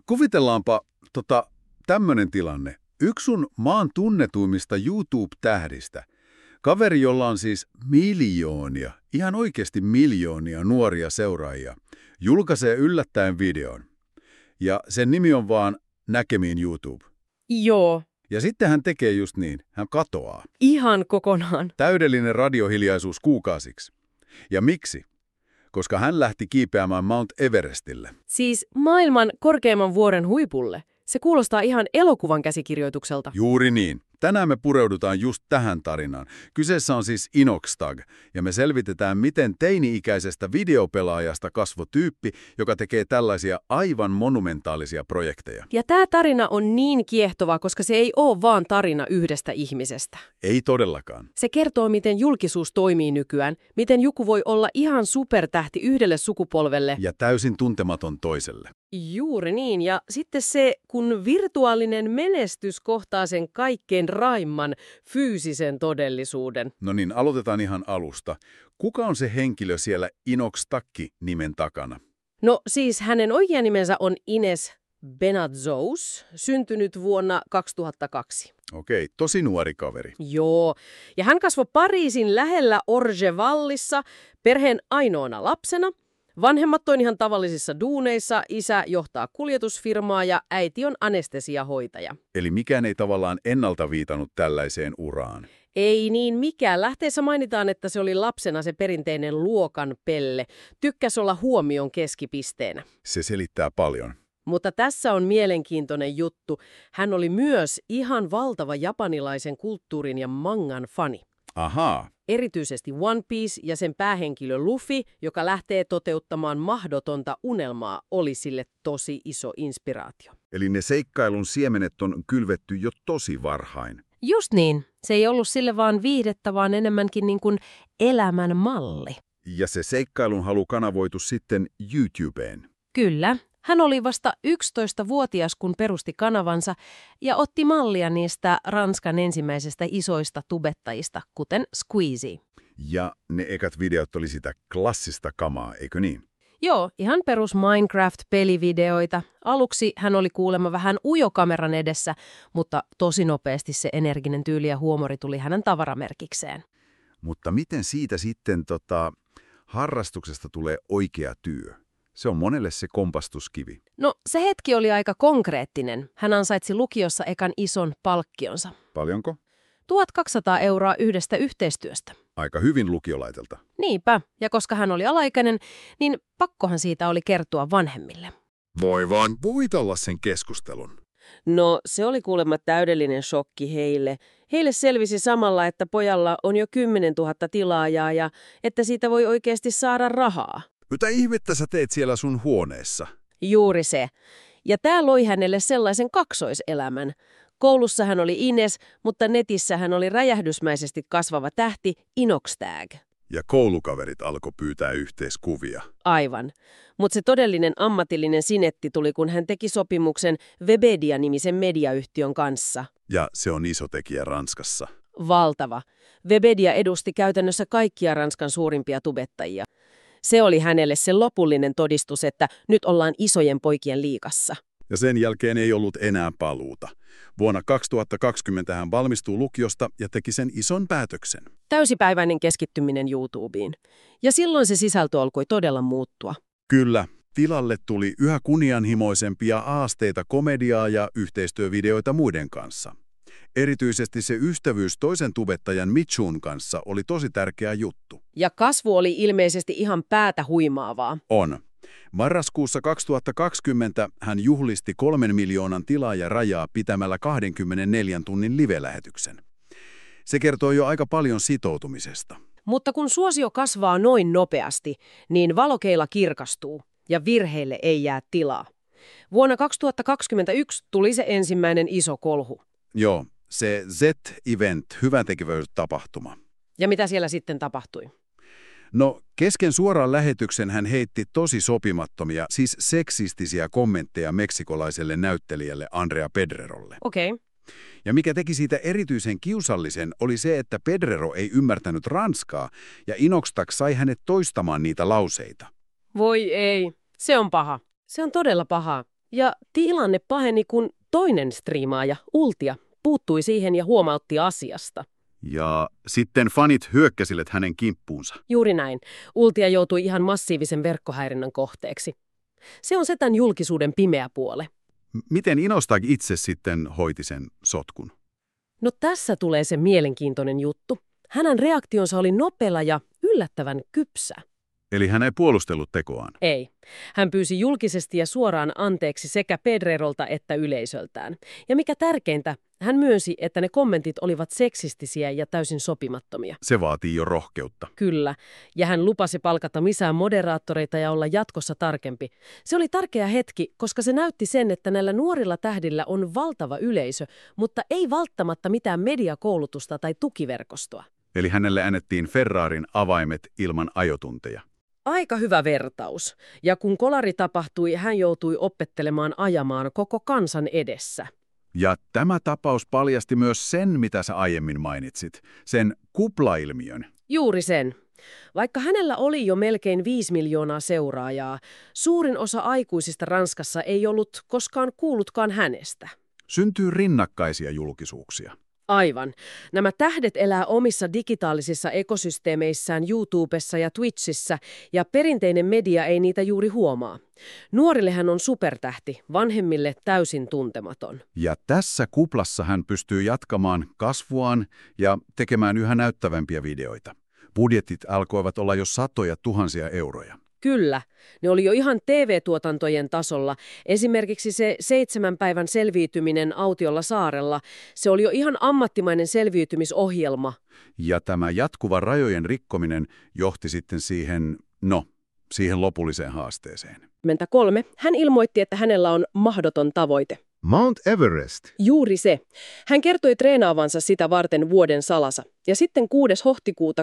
kuvitellaanpa tämmönen tilanne. Yksi sun maan tunnetuimmista YouTube-tähdistä, kaveri, jolla on siis miljoonia, ihan oikeasti miljoonia nuoria seuraajia, julkaisee yllättäen videon. Ja sen nimi on vaan Näkemiin YouTube. Joo. Ja sitten hän tekee just niin, hän katoaa. Ihan kokonaan. Täydellinen radiohiljaisuus kuukausiksi. Ja miksi? Koska hän lähti kiipeämään Mount Everestille. Siis maailman korkeimman vuoren huipulle. Se kuulostaa ihan elokuvan käsikirjoitukselta. Juuri niin. Tänään me pureudutaan just tähän tarinaan. Kyseessä on siis Inoxtag, ja me selvitetään, miten teini-ikäisestä videopelaajasta kasvoi tyyppi, joka tekee tällaisia aivan monumentaalisia projekteja. Ja tämä tarina on niin kiehtova, koska se ei ole vaan tarina yhdestä ihmisestä. Ei todellakaan. Se kertoo, miten julkisuus toimii nykyään, miten joku voi olla ihan supertähti yhdelle sukupolvelle. Ja täysin tuntematon toiselle. Juuri niin, ja sitten se, kun virtuaalinen menestys kohtaa sen kaikkein raimman fyysisen todellisuuden. No niin, aloitetaan ihan alusta. Kuka on se henkilö siellä Inoxtag-nimen takana? No siis hänen oikea nimensä on Ines Benatzous, syntynyt vuonna 2002. Okei, tosi nuori kaveri. Joo, ja hän kasvoi Pariisin lähellä Orgevallissa perheen ainoana lapsena. Vanhemmat on ihan tavallisissa duuneissa, isä johtaa kuljetusfirmaa ja äiti on anestesiahoitaja. Eli mikään ei tavallaan ennalta viitannut tällaiseen uraan. Ei niin mikään. Lähteessä mainitaan, että se oli lapsena se perinteinen luokan pelle. Tykkäsi olla huomion keskipisteenä. Se selittää paljon. Mutta tässä on mielenkiintoinen juttu. Hän oli myös ihan valtava japanilaisen kulttuurin ja mangan fani. Ahaa. Erityisesti One Piece ja sen päähenkilö Luffy, joka lähtee toteuttamaan mahdotonta unelmaa, oli sille tosi iso inspiraatio. Eli ne seikkailun siemenet on kylvetty jo tosi varhain. Just niin. Se ei ollut sille vaan viihdettä, vaan enemmänkin niin kuin elämän malli. Ja se seikkailun halu kanavoitu sitten YouTubeen. Kyllä. Hän oli vasta 11-vuotias, kun perusti kanavansa ja otti mallia niistä Ranskan ensimmäisestä isoista tubettajista, kuten Squeezie. Ja ne ekat videot oli sitä klassista kamaa, eikö niin? Joo, ihan perus Minecraft-pelivideoita. Aluksi hän oli kuulemma vähän ujo kameran edessä, mutta tosi nopeasti se energinen tyyli ja huumori tuli hänen tavaramerkikseen. Mutta miten siitä sitten harrastuksesta tulee oikea työ? Se on monelle se kompastuskivi. No, se hetki oli aika konkreettinen. Hän ansaitsi lukiossa ekan ison palkkionsa. Paljonko? 1200 € yhdestä yhteistyöstä. Aika hyvin lukiolaitelta. Niinpä, ja koska hän oli alaikäinen, niin pakkohan siitä oli kertoa vanhemmille. Voi vaan voitella sen keskustelun. No, se oli kuulemma täydellinen shokki heille. Heille selvisi samalla, että pojalla on jo 10 000 tilaajaa ja että siitä voi oikeasti saada rahaa. Mitä ihmettä sä teet siellä sun huoneessa? Juuri se. Ja tämä loi hänelle sellaisen kaksoiselämän. Koulussa hän oli Ines, mutta netissä hän oli räjähdysmäisesti kasvava tähti Inoxtag. Ja koulukaverit alkoi pyytää yhteiskuvia. Aivan. Mutta se todellinen ammatillinen sinetti tuli, kun hän teki sopimuksen Webedia-nimisen mediayhtiön kanssa. Ja se on iso tekijä Ranskassa. Valtava. Webedia edusti käytännössä kaikkia Ranskan suurimpia tubettajia. Se oli hänelle se lopullinen todistus, että nyt ollaan isojen poikien liigassa. Ja sen jälkeen ei ollut enää paluuta. Vuonna 2020 hän valmistui lukiosta ja teki sen ison päätöksen. Täysipäiväinen keskittyminen YouTubeen. Ja silloin se sisältö alkoi todella muuttua. Kyllä, tilalle tuli yhä kunnianhimoisempia aasteita komediaa ja yhteistyövideoita muiden kanssa. Erityisesti se ystävyys toisen tubettajan Michun kanssa oli tosi tärkeä juttu. Ja kasvu oli ilmeisesti ihan päätä huimaavaa. On. Marraskuussa 2020 hän juhlisti 3 miljoonan tilaajarajaa pitämällä 24 tunnin live-lähetyksen. Se kertoo jo aika paljon sitoutumisesta. Mutta kun suosio kasvaa noin nopeasti, niin valokeila kirkastuu ja virheille ei jää tilaa. Vuonna 2021 tuli se ensimmäinen iso kolhu. Joo, se Z-event, hyväntekeväisyystapahtuma. Ja mitä siellä sitten tapahtui? No, kesken suoraan lähetyksen hän heitti tosi sopimattomia, siis seksistisiä kommentteja meksikolaiselle näyttelijälle Andrea Pedrerolle. Okei. Ja mikä teki siitä erityisen kiusallisen, oli se, että Pedrero ei ymmärtänyt ranskaa, ja Inoxtag sai hänet toistamaan niitä lauseita. Voi ei. Se on paha. Se on todella paha. Ja tilanne paheni, kun toinen striimaaja, Ultia, puuttui siihen ja huomautti asiasta. Ja sitten fanit hyökkäsivät hänen kimppuunsa. Juuri näin. Ultia joutui ihan massiivisen verkkohäirinnän kohteeksi. Se on setän julkisuuden pimeä puole. Miten Inostak itse sitten hoiti sen sotkun? No tässä tulee se mielenkiintoinen juttu. Hänen reaktionsa oli nopea ja yllättävän kypsä. Eli hän ei puolustellut tekoaan. Ei. Hän pyysi julkisesti ja suoraan anteeksi sekä Pedrerolta että yleisöltään. Ja mikä tärkeintä, hän myönsi, että ne kommentit olivat seksistisiä ja täysin sopimattomia. Se vaatii jo rohkeutta. Kyllä. Ja hän lupasi palkata lisää moderaattoreita ja olla jatkossa tarkempi. Se oli tärkeä hetki, koska se näytti sen, että näillä nuorilla tähdillä on valtava yleisö, mutta ei välttämättä mitään mediakoulutusta tai tukiverkostoa. Eli hänelle annettiin Ferrarin avaimet ilman ajotunteja. Aika hyvä vertaus. Ja kun kolari tapahtui, hän joutui opettelemaan ajamaan koko kansan edessä. Ja tämä tapaus paljasti myös sen, mitä sä aiemmin mainitsit, sen kuplailmiön. Juuri sen. Vaikka hänellä oli jo melkein 5 miljoonaa seuraajaa, suurin osa aikuisista Ranskassa ei ollut koskaan kuullutkaan hänestä. Syntyy rinnakkaisia julkisuuksia. Aivan. Nämä tähdet elää omissa digitaalisissa ekosysteemeissään YouTubessa ja Twitchissä, ja perinteinen media ei niitä juuri huomaa. Nuorille hän on supertähti, vanhemmille täysin tuntematon. Ja tässä kuplassa hän pystyy jatkamaan kasvuaan ja tekemään yhä näyttävämpiä videoita. Budjetit alkoivat olla jo satoja tuhansia euroja. Kyllä, ne oli jo ihan TV-tuotantojen tasolla. Esimerkiksi se 7 päivän selviytyminen autiolla saarella, se oli jo ihan ammattimainen selviytymisohjelma. Ja tämä jatkuva rajojen rikkominen johti sitten siihen lopulliseen haasteeseen. 3. Hän ilmoitti, että hänellä on mahdoton tavoite. Mount Everest. Juuri se. Hän kertoi treenaavansa sitä varten vuoden salassa. Ja sitten 6. huhtikuuta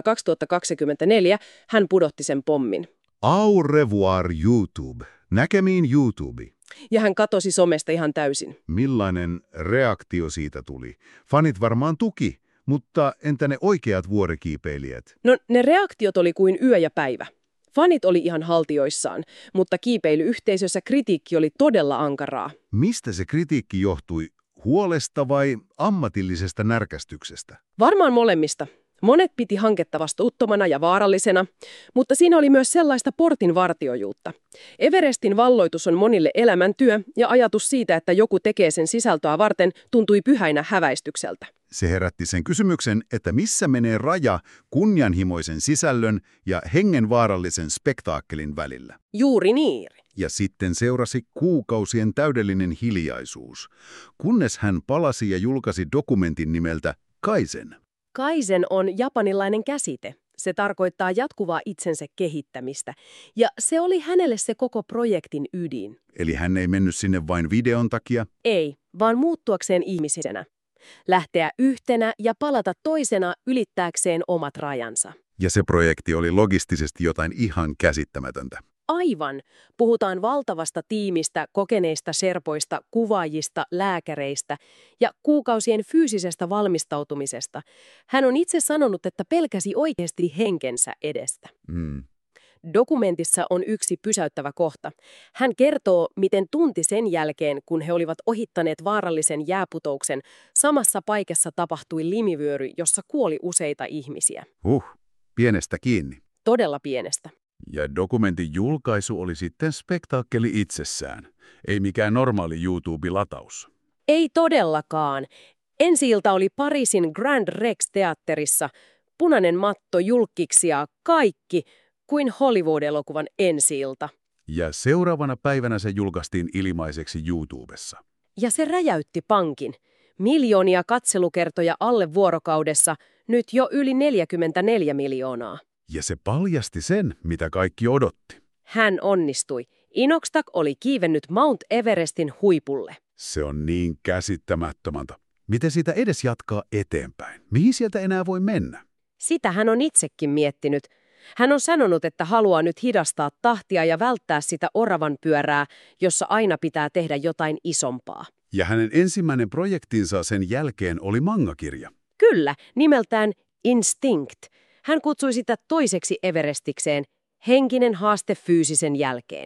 2024 hän pudotti sen pommin. Au revoir YouTube. Näkemiin YouTube. Ja hän katosi somesta ihan täysin. Millainen reaktio siitä tuli? Fanit varmaan tuki, mutta entä ne oikeat vuorikiipeilijät? No ne reaktiot oli kuin yö ja päivä. Fanit oli ihan haltioissaan, mutta kiipeilyyhteisössä kritiikki oli todella ankaraa. Mistä se kritiikki johtui? Huolesta vai ammatillisesta närkästyksestä? Varmaan molemmista. Monet piti hanketta vastuuttomana ja vaarallisena, mutta siinä oli myös sellaista portinvartiojuutta. Everestin valloitus on monille elämäntyö ja ajatus siitä, että joku tekee sen sisältöä varten, tuntui pyhäinä häväistykseltä. Se herätti sen kysymyksen, että missä menee raja kunnianhimoisen sisällön ja hengenvaarallisen spektaakkelin välillä. Juuri niin. Ja sitten seurasi kuukausien täydellinen hiljaisuus, kunnes hän palasi ja julkaisi dokumentin nimeltä Kaizen. Kaizen on japanilainen käsite. Se tarkoittaa jatkuvaa itsensä kehittämistä. Ja se oli hänelle se koko projektin ydin. Eli hän ei mennyt sinne vain videon takia? Ei, vaan muuttuakseen ihmisenä. Lähteä yhtenä ja palata toisena ylittääkseen omat rajansa. Ja se projekti oli logistisesti jotain ihan käsittämätöntä. Aivan. Puhutaan valtavasta tiimistä, kokeneista serpoista, kuvaajista, lääkäreistä ja kuukausien fyysisestä valmistautumisesta. Hän on itse sanonut, että pelkäsi oikeasti henkensä edestä. Dokumentissa on yksi pysäyttävä kohta. Hän kertoo, miten tunti sen jälkeen, kun he olivat ohittaneet vaarallisen jääputouksen, samassa paikassa tapahtui limivyöry, jossa kuoli useita ihmisiä. Pienestä kiinni. Todella pienestä. Ja dokumentin julkaisu oli sitten spektaakkeli itsessään, ei mikään normaali YouTube-lataus. Ei todellakaan. Ensi-ilta oli Pariisin Grand Rex-teatterissa, punainen matto, julkkiksi ja kaikki kuin Hollywood-elokuvan ensi-ilta. Ja seuraavana päivänä se julkaistiin ilmaiseksi YouTubessa. Ja se räjäytti pankin. Miljoonia katselukertoja alle vuorokaudessa, nyt jo yli 44 miljoonaa. Ja se paljasti sen, mitä kaikki odotti. Hän onnistui. Inostak oli kiivennyt Mount Everestin huipulle. Se on niin käsittämättömäntä. Miten sitä edes jatkaa eteenpäin? Mihin sieltä enää voi mennä? Sitä hän on itsekin miettinyt. Hän on sanonut, että haluaa nyt hidastaa tahtia ja välttää sitä oravan pyörää, jossa aina pitää tehdä jotain isompaa. Ja hänen ensimmäinen projektinsa sen jälkeen oli mangakirja. Kyllä, nimeltään Instinct. Hän kutsui sitä toiseksi Everestikseen, henkinen haaste fyysisen jälkeen.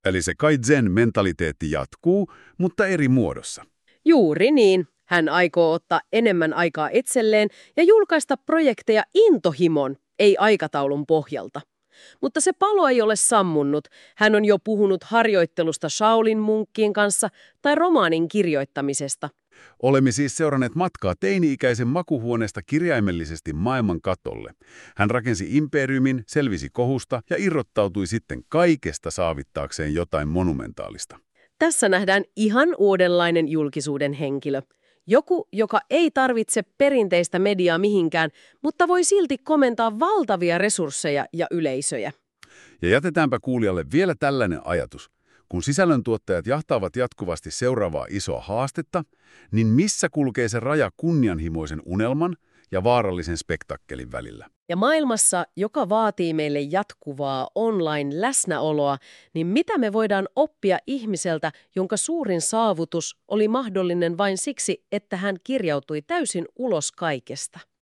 Eli se kaizen-mentaliteetti jatkuu, mutta eri muodossa. Juuri niin. Hän aikoo ottaa enemmän aikaa itselleen ja julkaista projekteja intohimon, ei aikataulun pohjalta. Mutta se palo ei ole sammunut. Hän on jo puhunut harjoittelusta Shaolin munkkien kanssa tai romaanin kirjoittamisesta. Olemme siis seuranneet matkaa teini-ikäisen makuhuoneesta kirjaimellisesti maailman katolle. Hän rakensi imperiumin, selvisi kohusta ja irrottautui sitten kaikesta saavittaakseen jotain monumentaalista. Tässä nähdään ihan uudenlainen julkisuuden henkilö. Joku, joka ei tarvitse perinteistä mediaa mihinkään, mutta voi silti komentaa valtavia resursseja ja yleisöjä. Ja jätetäänpä kuulijalle vielä tällainen ajatus. Kun sisällöntuottajat jahtaavat jatkuvasti seuraavaa isoa haastetta, niin missä kulkee se raja kunnianhimoisen unelman ja vaarallisen spektakkelin välillä? Ja maailmassa, joka vaatii meille jatkuvaa online-läsnäoloa, niin mitä me voidaan oppia ihmiseltä, jonka suurin saavutus oli mahdollinen vain siksi, että hän kirjautui täysin ulos kaikesta?